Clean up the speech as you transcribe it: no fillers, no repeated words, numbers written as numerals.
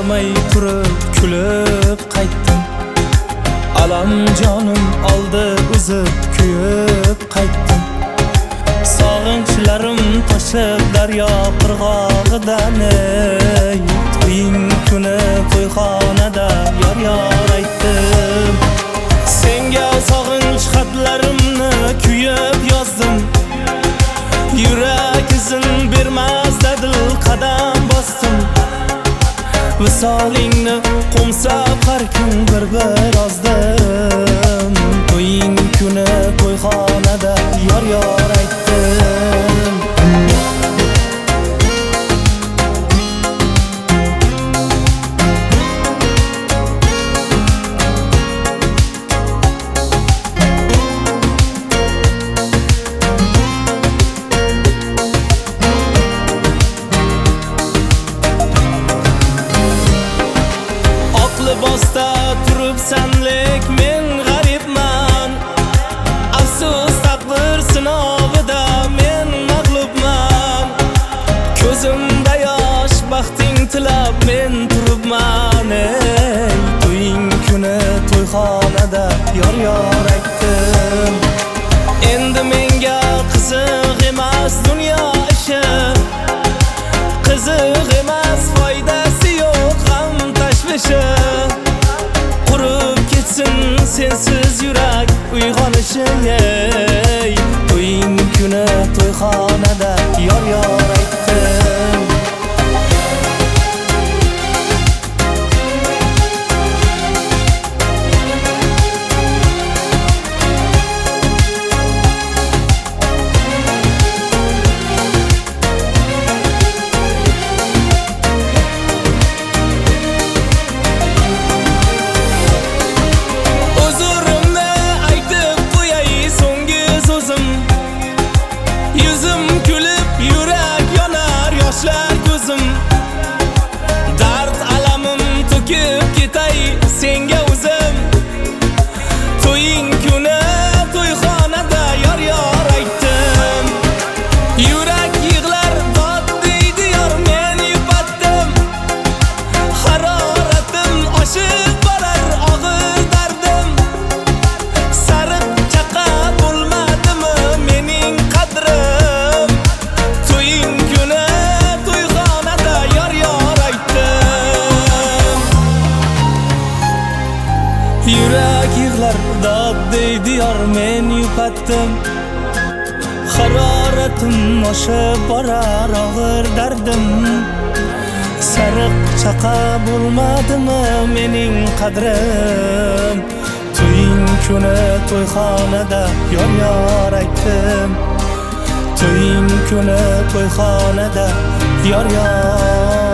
Indamay turib kulib qaytdim. Alam jonim oldi uzib kuyib qaytdim. Sog'inchlarim toshib daryo qirg'og'idan ey, to'ying kuni to'yxonada yor aytdim. Senga sog'inch xatlarimni kuyib yozdim. Yurak izin bermas dadil qadam bosdim. Visolingni qo'msab har kun bir ozdim. To'ying kuni to'yxonada yor aytdim. Libosda turibsan lek men g'aribman. Afsus taqdir sinovida men mag'lubman. Ko'zimda yosh baxting tilab men turibman. Ey, to'ying kuni to'yxonada yor aytdim. Endi menga qiziq emas dunyo ishi, qiziq emas foydasi yo'q ham tashvishi. Sensiz yurak uyg'onishi ey, to'ying kuni to'yxonada yor aytdim. Yüzüm gülüp yürek yanar yaşlar gözüm. Dert alamım töküp gitay senga o'zim. To'ying kuni to'yxonada yor aytdim. Yurak yig'lar dod deydi yor men yupatdim. Haroratim oshib borar og'ir dardim. Sariq chaqa bo'lmadimi mening qadrim. To'ying kuni to'yxonada yor aytdim. Yurak yig'lar dod deydi yor men yupatdim. Haroratim oshib borar og'ir dardim. Sariq chaqa bo'lmadimi mening qadrim. To'ying kuni to'yxonada yor aytdim. To'ying kuni to'yxonada yor